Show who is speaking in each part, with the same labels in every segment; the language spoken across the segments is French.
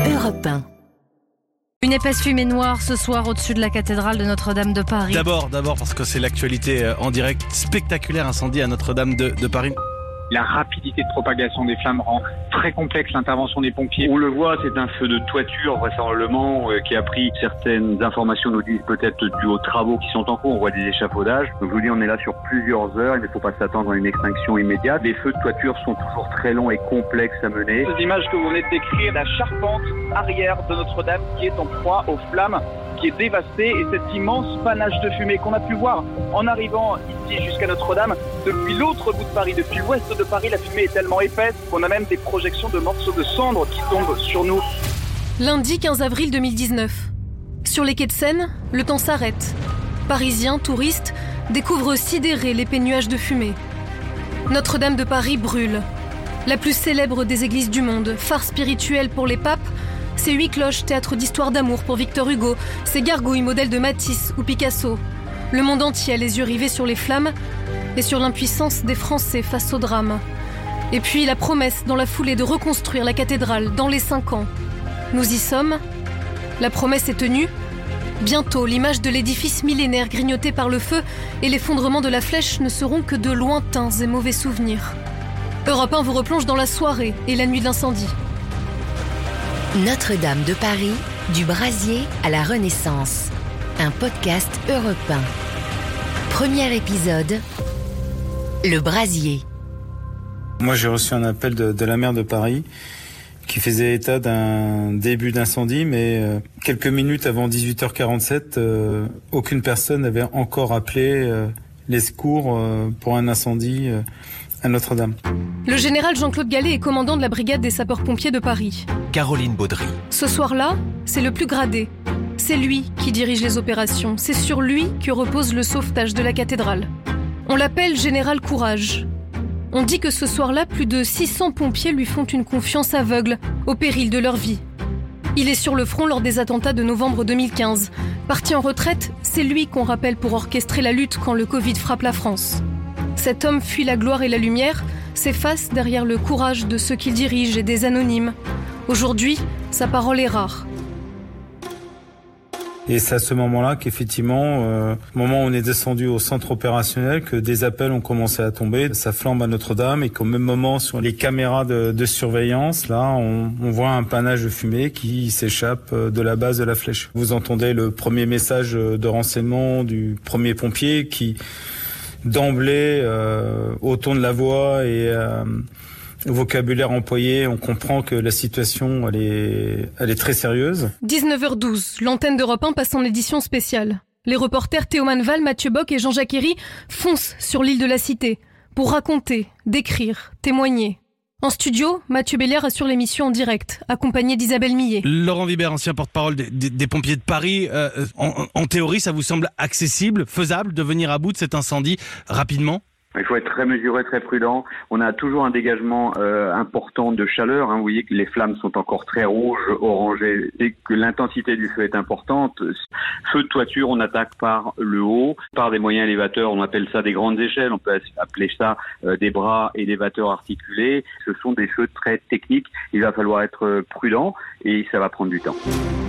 Speaker 1: Europe 1.
Speaker 2: Une épaisse fumée noire ce soir au-dessus de la cathédrale de Notre-Dame de Paris.
Speaker 3: D'abord parce que c'est l'actualité en direct. Spectaculaire incendie à Notre-Dame de Paris.
Speaker 4: La rapidité de propagation des flammes rend très complexe l'intervention des pompiers.
Speaker 5: On le voit, c'est un feu de toiture vraisemblablement qui a pris certaines informations, nous disent peut-être dû aux travaux qui sont en cours. On voit des échafaudages. Donc je vous dis, on est là sur plusieurs heures. Il ne faut pas s'attendre à une extinction immédiate. Les feux de toiture sont toujours très longs et complexes à mener.
Speaker 4: Ces images que vous venez de décrire, la charpente arrière de Notre-Dame qui est en proie aux flammes, qui est dévastée, et cet immense panache de fumée qu'on a pu voir en arrivant ici jusqu'à Notre-Dame. Depuis l'autre bout de Paris, depuis l'ouest de Paris, la fumée est tellement épaisse qu'on a même des projections de morceaux de cendres qui tombent sur nous.
Speaker 6: Lundi 15 avril 2019. Sur les quais de Seine, le temps s'arrête. Parisiens, touristes, découvrent sidérés l'épais nuage de fumée. Notre-Dame de Paris brûle. La plus célèbre des églises du monde, phare spirituel pour les papes, ses 8 cloches, théâtre d'histoire d'amour pour Victor Hugo, ses gargouilles, modèles de Matisse ou Picasso. Le monde entier a les yeux rivés sur les flammes et sur l'impuissance des Français face au drame. Et puis la promesse dans la foulée de reconstruire la cathédrale dans les 5 ans. Nous y sommes. La promesse est tenue. Bientôt, l'image de l'édifice millénaire grignoté par le feu et l'effondrement de la flèche ne seront que de lointains et mauvais souvenirs. Europe 1 vous replonge dans la soirée et la nuit de l'incendie.
Speaker 1: Notre-Dame de Paris, du brasier à la Renaissance. Un podcast Europe 1. Premier épisode, le brasier.
Speaker 7: Moi, j'ai reçu un appel de la maire de Paris qui faisait état d'un début d'incendie, mais quelques minutes avant 18h47, aucune personne n'avait encore appelé les secours pour un incendie à Notre-Dame.
Speaker 6: Le général Jean-Claude Gallet est commandant de la brigade des sapeurs-pompiers de Paris.
Speaker 3: Caroline Baudry.
Speaker 6: Ce soir-là, c'est le plus gradé. C'est lui qui dirige les opérations. C'est sur lui que repose le sauvetage de la cathédrale. On l'appelle Général Courage. On dit que ce soir-là, plus de 600 pompiers lui font une confiance aveugle, au péril de leur vie. Il est sur le front lors des attentats de novembre 2015. Parti en retraite, c'est lui qu'on rappelle pour orchestrer la lutte quand le Covid frappe la France. Cet homme fuit la gloire et la lumière, s'efface derrière le courage de ceux qu'il dirige et des anonymes. Aujourd'hui, sa parole est rare.
Speaker 7: Et c'est à ce moment-là qu'effectivement, au moment où on est descendu au centre opérationnel, que des appels ont commencé à tomber. Ça flambe à Notre-Dame et qu'au même moment, sur les caméras de surveillance, là, on voit un panache de fumée qui s'échappe de la base de la flèche. Vous entendez le premier message de renseignement du premier pompier qui, d'emblée, au ton de la voix et vocabulaire employé, on comprend que la situation, elle est très sérieuse.
Speaker 6: 19h12, l'antenne d'Europe 1 passe en édition spéciale. Les reporters Théo Manval, Mathieu Bock et Jean-Jacques Herry foncent sur l'île de la Cité pour raconter, décrire, témoigner. En studio, Mathieu Béliard assure l'émission en direct, accompagné d'Isabelle Millet.
Speaker 3: Laurent Vibert, ancien porte-parole des pompiers de Paris. En théorie, ça vous semble accessible, faisable de venir à bout de cet incendie rapidement ?
Speaker 5: Il faut être très mesuré, très prudent. On a toujours un dégagement important de chaleur. Vous voyez que les flammes sont encore très rouges, orangées, et que l'intensité du feu est importante. Feu de toiture, on attaque par le haut, par des moyens élévateurs. On appelle ça des grandes échelles. On peut appeler ça des bras élévateurs articulés. Ce sont des feux très techniques. Il va falloir être prudent et ça va prendre du temps.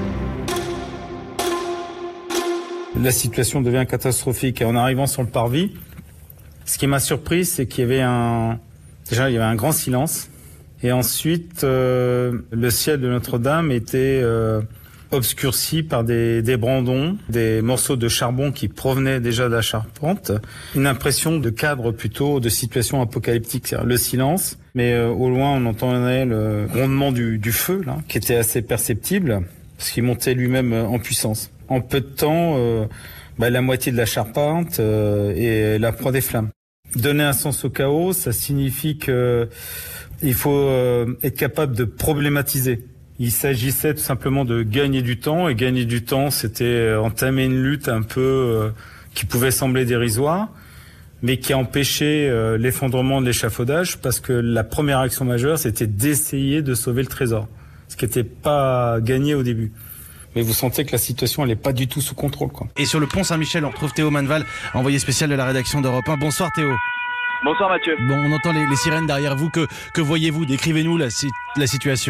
Speaker 7: La situation devient catastrophique. Et en arrivant sur le parvis, ce qui m'a surpris, c'est qu'il y avait un grand silence. Et ensuite, le ciel de Notre-Dame était obscurci par des brandons, des morceaux de charbon qui provenaient déjà de la charpente. Une impression de cadre plutôt, de situation apocalyptique. C'est-à-dire le silence, mais au loin, on entendait le grondement du feu, là, qui était assez perceptible, parce qu'il montait lui-même en puissance. En peu de temps, la moitié de la charpente et la proie des flammes. Donner un sens au chaos, ça signifie que il faut être capable de problématiser. Il s'agissait tout simplement de gagner du temps, et gagner du temps, c'était entamer une lutte un peu qui pouvait sembler dérisoire, mais qui a empêché l'effondrement de l'échafaudage, parce que la première action majeure, c'était d'essayer de sauver le trésor, ce qui n'était pas gagné au début. Mais vous sentez que la situation, elle n'est pas du tout sous contrôle, quoi.
Speaker 3: Et sur le pont Saint-Michel, on retrouve Théo Manval, envoyé spécial de la rédaction d'Europe 1. Bonsoir Théo.
Speaker 4: Bonsoir Mathieu.
Speaker 3: Bon, on entend les sirènes derrière vous. Que voyez-vous ? Décrivez-nous la situation.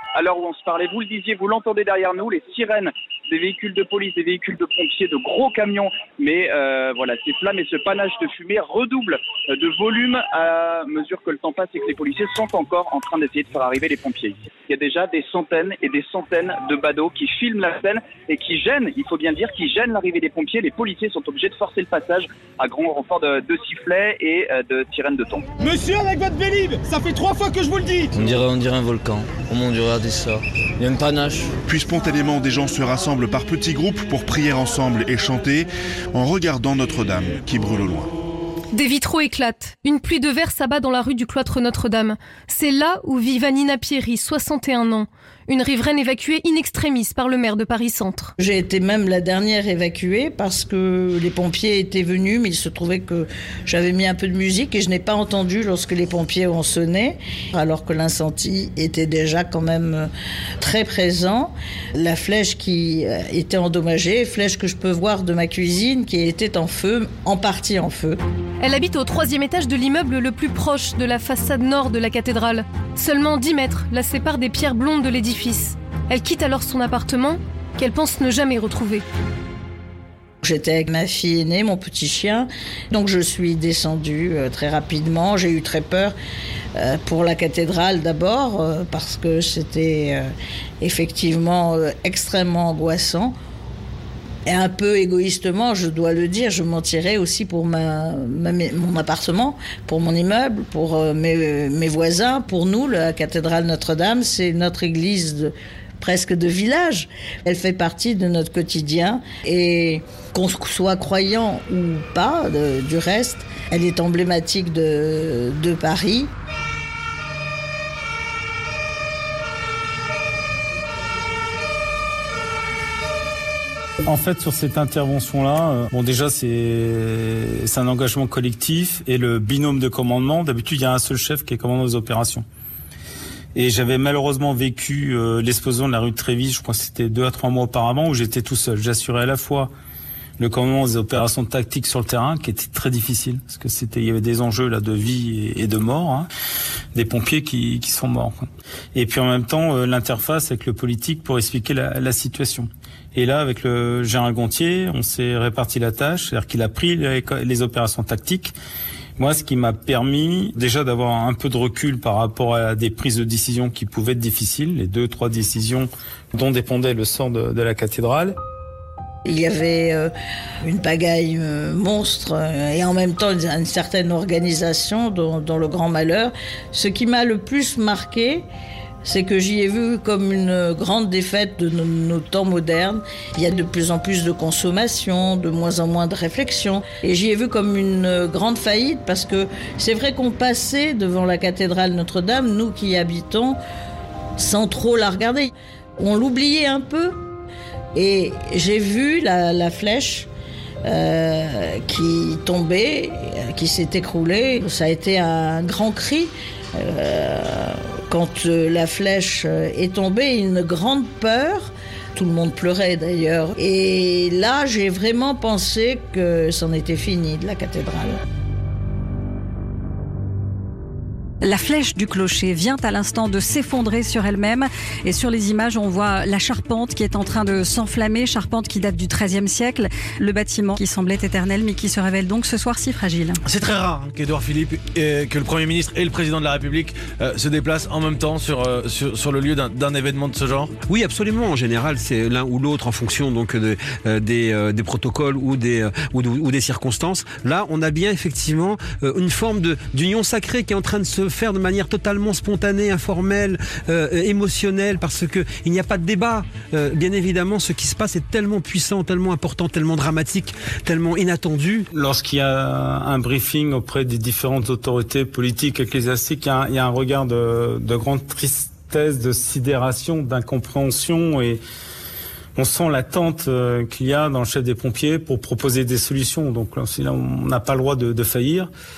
Speaker 4: à l'heure où on se parlait. Vous le disiez, vous l'entendez derrière nous, les sirènes des véhicules de police, des véhicules de pompiers, de gros camions. Mais voilà, ces flammes et ce panache de fumée redoublent de volume à mesure que le temps passe et que les policiers sont encore en train d'essayer de faire arriver les pompiers ici. Il y a déjà des centaines et des centaines de badauds qui filment la scène et qui gênent, il faut bien le dire, qui gênent l'arrivée des pompiers. Les policiers sont obligés de forcer le passage à grand renfort de sifflets et de sirènes de tongs.
Speaker 8: Monsieur, avec votre Vélib, ça fait 3 fois que je vous le dis.
Speaker 9: On dirait un volcan. Oh mon Dieu, regardez ça. Il y a une panache.
Speaker 10: Puis spontanément, des gens se rassemblent par petits groupes pour prier ensemble et chanter en regardant Notre-Dame qui brûle au loin.
Speaker 6: Des vitraux éclatent. Une pluie de verre s'abat dans la rue du cloître Notre-Dame. C'est là où vit Vanina Pierry, 61 ans. Une riveraine évacuée in extremis par le maire de Paris-Centre.
Speaker 11: J'ai été même la dernière évacuée parce que les pompiers étaient venus, mais il se trouvait que j'avais mis un peu de musique et je n'ai pas entendu lorsque les pompiers ont sonné, alors que l'incendie était déjà quand même très présent. La flèche qui était endommagée, flèche que je peux voir de ma cuisine, qui était en feu, en partie en feu.
Speaker 6: Elle habite au 3e étage de l'immeuble le plus proche de la façade nord de la cathédrale. Seulement 10 mètres la séparent des pierres blondes de l'édifice. Elle quitte alors son appartement, qu'elle pense ne jamais retrouver.
Speaker 11: J'étais avec ma fille aînée, mon petit chien, donc je suis descendue très rapidement. J'ai eu très peur pour la cathédrale d'abord, parce que c'était effectivement extrêmement angoissant. Et un peu égoïstement, je dois le dire, je m'en tirais aussi pour mon appartement, pour mon immeuble, pour mes voisins. Pour nous, la cathédrale Notre-Dame, c'est notre église presque de village. Elle fait partie de notre quotidien. Et qu'on soit croyant ou pas, du reste, elle est emblématique de Paris.
Speaker 7: En fait, sur cette intervention-là, déjà, c'est un engagement collectif et le binôme de commandement. D'habitude, il y a un seul chef qui est commandant des opérations. Et j'avais malheureusement vécu l'explosion de la rue de Trévise, je crois que c'était 2 à 3 mois auparavant, où j'étais tout seul. J'assurais à la fois le commandement des opérations tactiques sur le terrain, qui était très difficile, parce que il y avait des enjeux là de vie et de mort, hein, des pompiers qui sont morts, quoi. Et puis en même temps, l'interface avec le politique pour expliquer la situation. Et là, avec le Gérard Gontier, on s'est réparti la tâche, c'est-à-dire qu'il a pris les opérations tactiques. Moi, ce qui m'a permis déjà d'avoir un peu de recul par rapport à des prises de décision qui pouvaient être difficiles, les 2-3 décisions dont dépendait le sort de la cathédrale.
Speaker 11: Il y avait une pagaille monstre et en même temps une certaine organisation dans le grand malheur. Ce qui m'a le plus marqué, c'est que j'y ai vu comme une grande défaite de nos temps modernes. Il y a de plus en plus de consommation, de moins en moins de réflexion. Et j'y ai vu comme une grande faillite parce que c'est vrai qu'on passait devant la cathédrale Notre-Dame, nous qui y habitons, sans trop la regarder. On l'oubliait un peu. Et j'ai vu la flèche qui tombait, qui s'est écroulée. Ça a été un grand cri. Quand la flèche est tombée, une grande peur. Tout le monde pleurait d'ailleurs. Et là, j'ai vraiment pensé que c'en était fini de la cathédrale.
Speaker 12: La flèche du clocher vient à l'instant de s'effondrer sur elle-même. Et sur les images, on voit la charpente qui est en train de s'enflammer, charpente qui date du XIIIe siècle. Le bâtiment qui semblait éternel, mais qui se révèle donc ce soir si fragile.
Speaker 3: C'est très rare qu'Édouard Philippe, que le Premier ministre et le Président de la République se déplacent en même temps sur le lieu d'un événement de ce genre.
Speaker 13: Oui, absolument. En général, c'est l'un ou l'autre en fonction donc des protocoles ou des circonstances. Là, on a bien effectivement une forme d'union sacrée qui est en train de se faire de manière totalement spontanée, informelle, émotionnelle, parce que il n'y a pas de débat. Bien évidemment, ce qui se passe est tellement puissant, tellement important, tellement dramatique, tellement inattendu.
Speaker 7: Lorsqu'il y a un briefing auprès des différentes autorités politiques, ecclésiastiques, il y a un regard de grande tristesse, de sidération, d'incompréhension, et on sent l'attente qu'il y a dans le chef des pompiers pour proposer des solutions. Donc là, on n'a pas le droit de faillir.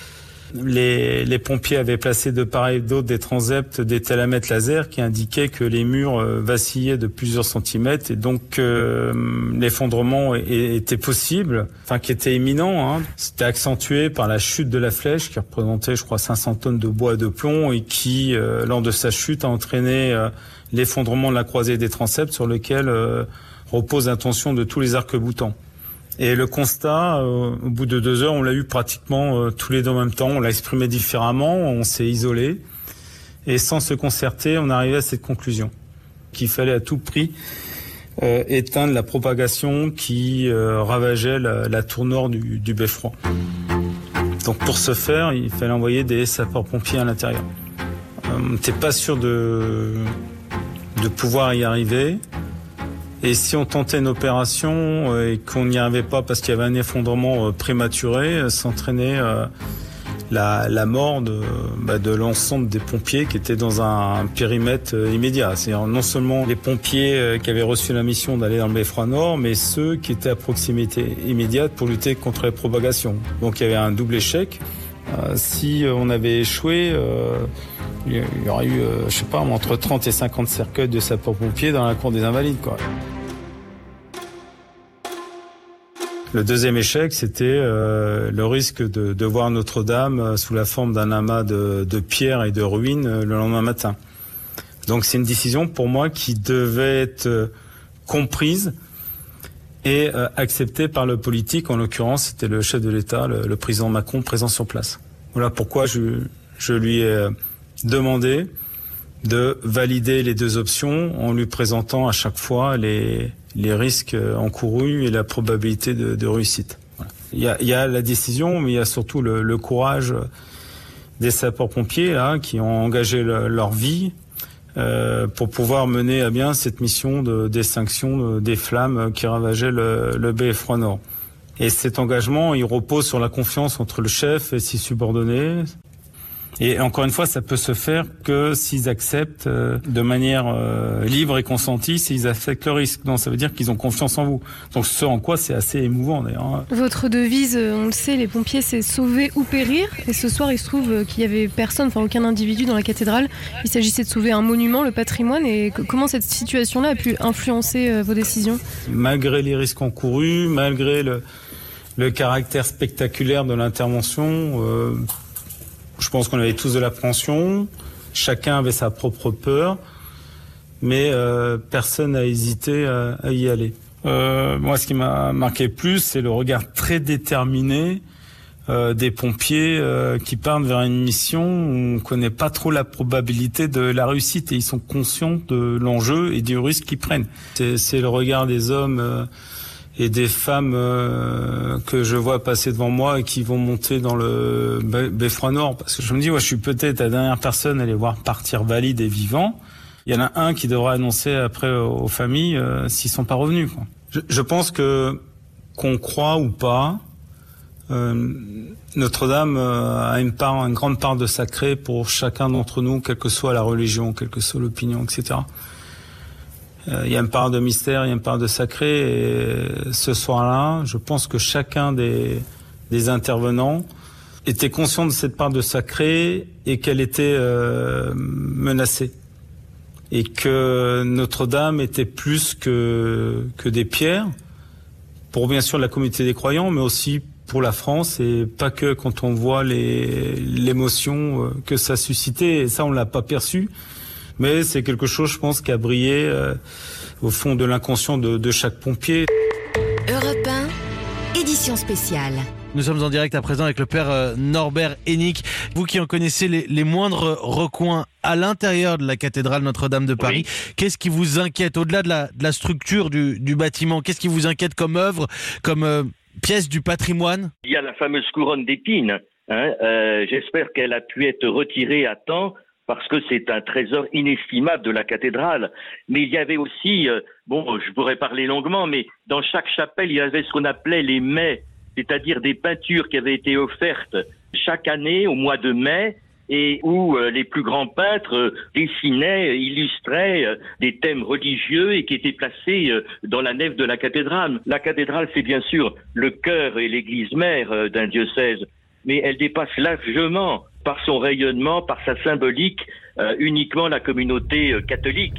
Speaker 7: Les pompiers avaient placé de part et d'autre des transepts, des thélamètres laser qui indiquaient que les murs vacillaient de plusieurs centimètres et donc l'effondrement était possible, qui était imminent. C'était accentué par la chute de la flèche qui représentait, je crois, 500 tonnes de bois et de plomb et qui, lors de sa chute, a entraîné l'effondrement de la croisée des transepts sur lequel repose la tension de tous les arcs-boutants. Et le constat, au bout de 2 heures, on l'a eu pratiquement tous les deux en même temps. On l'a exprimé différemment, on s'est isolé. Et sans se concerter, on est arrivé à cette conclusion. Qu'il fallait à tout prix éteindre la propagation qui ravageait la tour nord du beffroi. Donc pour ce faire, il fallait envoyer des sapeurs-pompiers à l'intérieur. On n'était pas sûr de pouvoir y arriver. Et si on tentait une opération et qu'on n'y arrivait pas parce qu'il y avait un effondrement prématuré, s'entraînait la mort de l'ensemble des pompiers qui étaient dans un périmètre immédiat. C'est-à-dire non seulement les pompiers qui avaient reçu la mission d'aller dans le beffroi nord, mais ceux qui étaient à proximité immédiate pour lutter contre la propagation. Donc il y avait un double échec. Si on avait échoué, il y aurait eu, entre 30 et 50 cercueils de sapeurs-pompiers dans la cour des Invalides, quoi. Le deuxième échec, c'était le risque de voir Notre-Dame sous la forme d'un amas de pierres et de ruines le lendemain matin. Donc c'est une décision pour moi qui devait être comprise et acceptée par le politique. En l'occurrence, c'était le chef de l'État, le président Macron, présent sur place. Voilà pourquoi je lui ai demandé de valider les 2 options en lui présentant à chaque fois les risques encourus et la probabilité de réussite. Voilà. Il y a la décision, mais il y a surtout le courage des sapeurs-pompiers là, qui ont engagé leur vie pour pouvoir mener à bien cette mission d'extinction des flammes qui ravageaient le beffroi nord. Et cet engagement, il repose sur la confiance entre le chef et ses subordonnés. Et encore une fois, ça peut se faire que s'ils acceptent de manière libre et consentie, s'ils acceptent le risque. Donc ça veut dire qu'ils ont confiance en vous. Donc ce en quoi c'est assez émouvant d'ailleurs.
Speaker 6: Votre devise, on le sait, les pompiers, c'est sauver ou périr. Et ce soir, il se trouve qu'il y avait personne, aucun individu dans la cathédrale. Il s'agissait de sauver un monument, le patrimoine. Et comment cette situation-là a pu influencer vos décisions ?
Speaker 7: Malgré les risques encourus, malgré le caractère spectaculaire de l'intervention, je pense qu'on avait tous de l'appréhension, chacun avait sa propre peur, mais personne n'a hésité à y aller. Moi, ce qui m'a marqué plus, c'est le regard très déterminé des pompiers qui partent vers une mission où on ne connaît pas trop la probabilité de la réussite et ils sont conscients de l'enjeu et du risque qu'ils prennent. C'est le regard des hommes et des femmes que je vois passer devant moi et qui vont monter dans le beffroi nord. Parce que je me dis, je suis peut-être la dernière personne à les voir partir valides et vivants. Il y en a un qui devra annoncer après aux familles s'ils sont pas revenus, quoi. Je pense qu'on croit ou pas, Notre-Dame a une grande part de sacré pour chacun d'entre nous, quelle que soit la religion, quelle que soit l'opinion, etc. Il y a une part de mystère, il y a une part de sacré. Et ce soir-là, je pense que chacun des intervenants était conscient de cette part de sacré et qu'elle était menacée. Et que Notre-Dame était plus que des pierres, pour bien sûr la communauté des croyants, mais aussi pour la France, et pas que quand on voit l'émotion que ça suscitait. Et ça, on l'a pas perçu. Mais c'est quelque chose, je pense, qui a brillé au fond de l'inconscient de chaque pompier.
Speaker 1: Europe 1, édition spéciale.
Speaker 3: Nous sommes en direct à présent avec le père Norbert Hennig. Vous qui en connaissez les moindres recoins à l'intérieur de la cathédrale Notre-Dame de Paris, oui. Qu'est-ce qui vous inquiète au-delà de la structure du bâtiment? Qu'est-ce qui vous inquiète comme œuvre, comme pièce du patrimoine?
Speaker 14: Il y a la fameuse couronne d'épines. J'espère qu'elle a pu être retirée à temps, parce que c'est un trésor inestimable de la cathédrale. Mais il y avait aussi, je pourrais parler longuement, mais dans chaque chapelle, il y avait ce qu'on appelait les mets, c'est-à-dire des peintures qui avaient été offertes chaque année au mois de mai, et où les plus grands peintres dessinaient, illustraient des thèmes religieux et qui étaient placés dans la nef de la cathédrale. La cathédrale, c'est bien sûr le cœur et l'église mère d'un diocèse. mais elle dépasse largement par son rayonnement, par sa symbolique, uniquement la communauté catholique.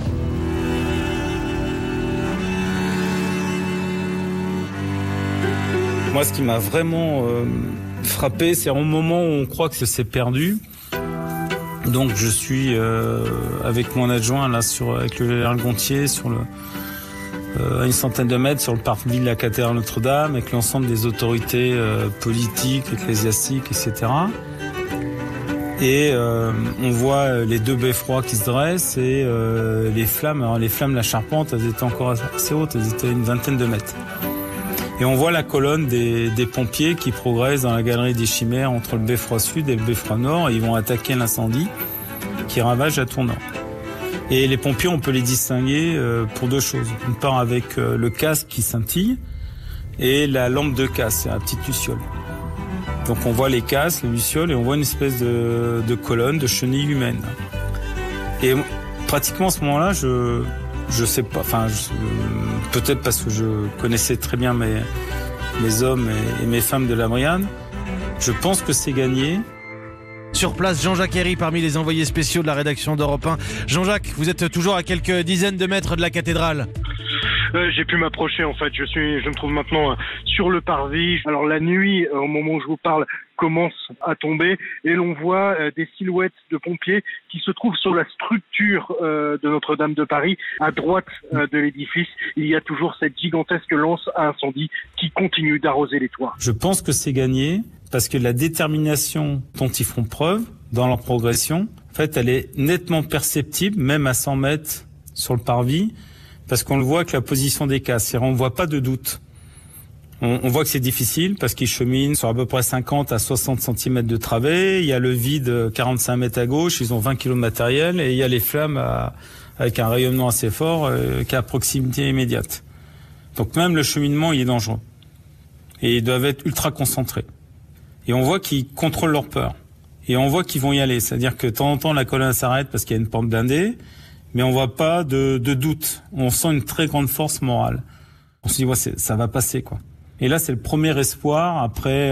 Speaker 7: Moi, ce qui m'a vraiment frappé, c'est au moment où on croit que c'est perdu. Donc, je suis avec mon adjoint là avec le général Gontier à une centaine de mètres sur le parvis de la cathédrale Notre-Dame, avec l'ensemble des autorités politiques, ecclésiastiques, etc. Et on voit les deux beffrois qui se dressent et les flammes. Alors les flammes de la charpente, elles étaient encore assez hautes, elles étaient une vingtaine de mètres. Et on voit la colonne des pompiers qui progressent dans la galerie des Chimères entre le beffroi sud et le beffroi nord. Et ils vont attaquer l'incendie qui ravage la tour nord. Et les pompiers, on peut les distinguer pour deux choses. D'une part avec le casque qui scintille et la lampe de casse, c'est la petite luciole. Donc on voit les casques, les lucioles et on voit une espèce de colonne, de chenille humaine. Et pratiquement à ce moment-là, je sais pas, peut-être parce que je connaissais très bien mes hommes et mes femmes de la brigade, je pense que c'est gagné.
Speaker 3: Sur place, Jean-Jacques Herry, parmi les envoyés spéciaux de la rédaction d'Europe 1. Jean-Jacques, vous êtes toujours à quelques dizaines de mètres de la cathédrale.
Speaker 15: J'ai pu m'approcher en fait. Je me trouve maintenant sur le parvis. Alors la nuit, au moment où je vous parle, commence à tomber et l'on voit des silhouettes de pompiers qui se trouvent sur la structure de Notre-Dame de Paris, à droite de l'édifice. Il y a toujours cette gigantesque lance à incendie qui continue d'arroser les toits.
Speaker 7: Je pense que c'est gagné parce que la détermination dont ils font preuve dans leur progression, en fait, elle est nettement perceptible, même à 100 mètres sur le parvis, parce qu'on le voit avec la position des casques. C'est-à-dire, on ne voit pas de doute. On voit que c'est difficile parce qu'ils cheminent sur à peu près 50 à 60 cm de travée. Il y a le vide 45 mètres à gauche, ils ont 20 kg de matériel et il y a les flammes avec un rayonnement assez fort qui est à proximité immédiate. Donc même le cheminement, il est dangereux. Et ils doivent être ultra concentrés. Et on voit qu'ils contrôlent leur peur. Et on voit qu'ils vont y aller. C'est-à-dire que de temps en temps, la colonne s'arrête parce qu'il y a une pente blindée, mais on voit pas de doute. On sent une très grande force morale. On se dit, ouais, ça va passer, quoi. Et là, c'est le premier espoir après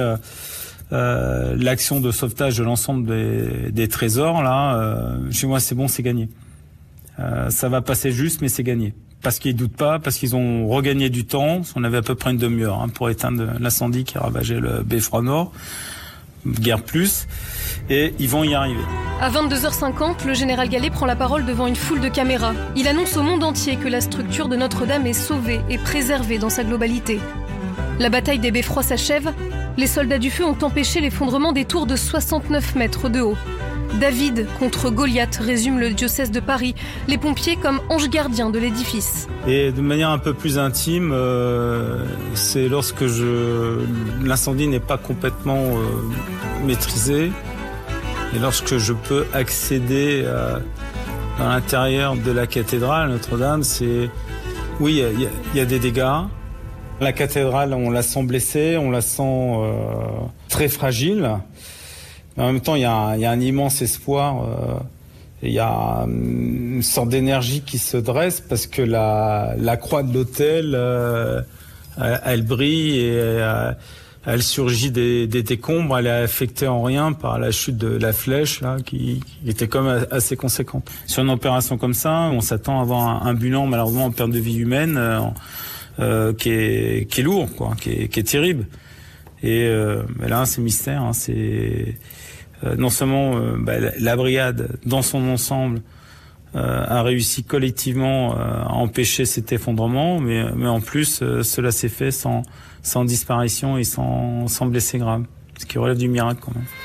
Speaker 7: l'action de sauvetage de l'ensemble des trésors. Là, chez moi, c'est bon, c'est gagné. Ça va passer juste, mais c'est gagné. Parce qu'ils doutent pas, parce qu'ils ont regagné du temps. On avait à peu près une demi-heure pour éteindre l'incendie qui ravageait le beffroi nord. Guerre plus. Et ils vont y arriver.
Speaker 6: À 22h50, le général Gallet prend la parole devant une foule de caméras. Il annonce au monde entier que la structure de Notre-Dame est sauvée et préservée dans sa globalité. La bataille des beffrois s'achève. Les soldats du feu ont empêché l'effondrement des tours de 69 mètres de haut. David contre Goliath, résume le diocèse de Paris. Les pompiers comme anges gardiens de l'édifice.
Speaker 7: Et de manière un peu plus intime, c'est lorsque l'incendie n'est pas complètement maîtrisé et lorsque je peux accéder dans l'intérieur de la cathédrale Notre-Dame, oui, il y a des dégâts. La cathédrale, on la sent blessée, on la sent très fragile. Mais en même temps, il y a un immense espoir. Il y a une sorte d'énergie qui se dresse parce que la croix de l'autel, elle brille et elle surgit des décombres. Elle est affectée en rien par la chute de la flèche là, qui était quand même assez conséquente. Sur une opération comme ça, on s'attend à avoir un bilan malheureusement en perte de vie humaine qui est lourd, quoi, qui est terrible. Et là, c'est mystère. C'est non seulement la brigade dans son ensemble a réussi collectivement à empêcher cet effondrement, mais en plus cela s'est fait sans disparition et sans blessés graves, ce qui relève du miracle quand même.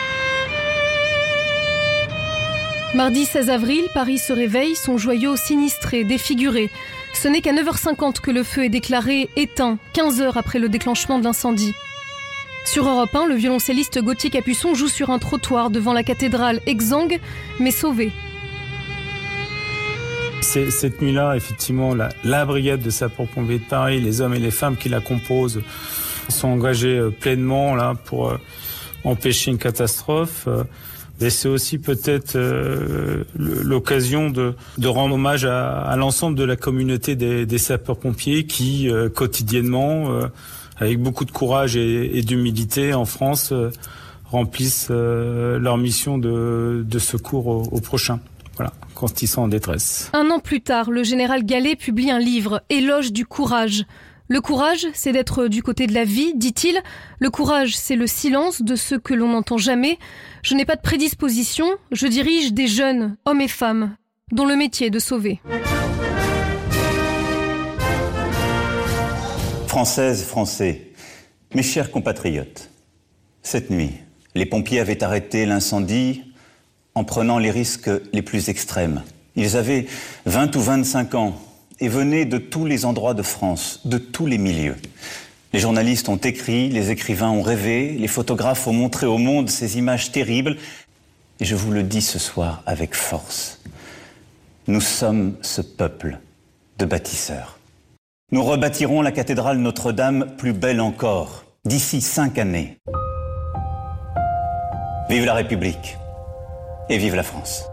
Speaker 6: Mardi 16 avril, Paris se réveille, son joyau sinistré, défiguré. Ce n'est qu'à 9h50 que le feu est déclaré éteint, 15 heures après le déclenchement de l'incendie. Sur Europe 1, le violoncelliste Gauthier Capuçon joue sur un trottoir devant la cathédrale, exsangue, mais sauvé.
Speaker 7: Cette nuit-là, effectivement, la brigade de sapeurs-pompiers de Paris, les hommes et les femmes qui la composent, sont engagés pleinement là pour empêcher une catastrophe. Et c'est aussi peut-être l'occasion de rendre hommage à l'ensemble de la communauté des sapeurs-pompiers qui, quotidiennement, avec beaucoup de courage et d'humilité en France, remplissent leur mission de secours aux prochains. Voilà, quand ils sont en détresse.
Speaker 6: 1 an plus tard, le général Gallet publie un livre, Éloge du courage. Le courage, c'est d'être du côté de la vie, dit-il. Le courage, c'est le silence de ceux que l'on n'entend jamais. Je n'ai pas de prédisposition, je dirige des jeunes, hommes et femmes, dont le métier est de sauver.
Speaker 16: Françaises, Français, mes chers compatriotes, cette nuit, les pompiers avaient arrêté l'incendie en prenant les risques les plus extrêmes. Ils avaient 20 ou 25 ans et venaient de tous les endroits de France, de tous les milieux. Les journalistes ont écrit, les écrivains ont rêvé, les photographes ont montré au monde ces images terribles. Et je vous le dis ce soir avec force, nous sommes ce peuple de bâtisseurs. Nous rebâtirons la cathédrale Notre-Dame plus belle encore, d'ici 5 années. Vive la République et vive la France.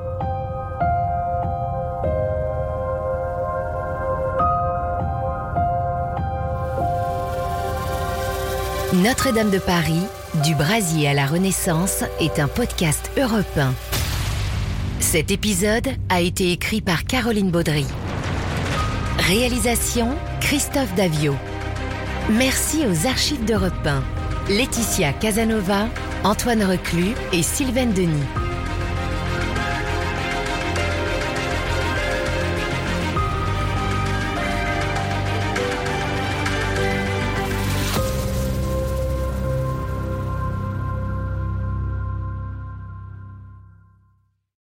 Speaker 1: Notre-Dame de Paris, du brasier à la Renaissance, est un podcast Europe 1. Cet épisode a été écrit par Caroline Baudry. Réalisation, Christophe Davio. Merci aux archives d'Europe 1, Laetitia Casanova, Antoine Reclus et Sylvaine Denis.